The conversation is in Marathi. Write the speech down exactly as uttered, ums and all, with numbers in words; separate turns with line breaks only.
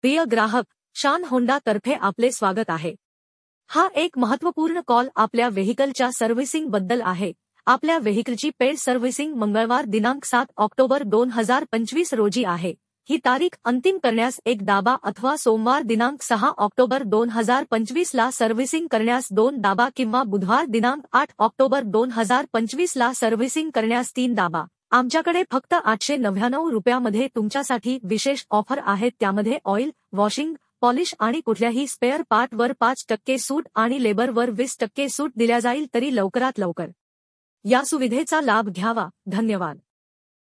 प्रिय ग्राहक, शान होंडा तर्फे आपले स्वागत आहे। हा एक महत्त्वपूर्ण कॉल आपल्या व्हेइकलच्या सर्व्हिसिंग बद्दल आहे। आपल्या व्हेइकलची पेड सर्व्हिसिंग मंगळवार दिनांक सात ऑक्टोबर दोन हजार पंचवीस रोजी आहे। ही तारीख अंतिम करण्यास एक दाबा अथवा सोमवार दिनांक सहा ऑक्टोबर दोन हजार पंचवीस ला सर्व्हिसिंग करण्यास दोन दाबा किंवा बुधवार दिनांक आठ ऑक्टोबर दोन हजार पंचवीस ला सर्व्हिसिंग करण्यास तीन दाबा। आमच्याकडे फक्त आठशे नव्याण्णव रुपयामध्ये तुमच्यासाठी विशेष ऑफर आहेत। त्यामध्ये ऑइल, वॉशिंग, पॉलिश आणि कुठल्याही स्पेअर पार्टवर पाच टक्के सूट आणि लेबरवर वीस टक्के सूट दिल्या जाईल। तरी लवकरात लवकर या सुविधेचा लाभ घ्यावा। धन्यवाद।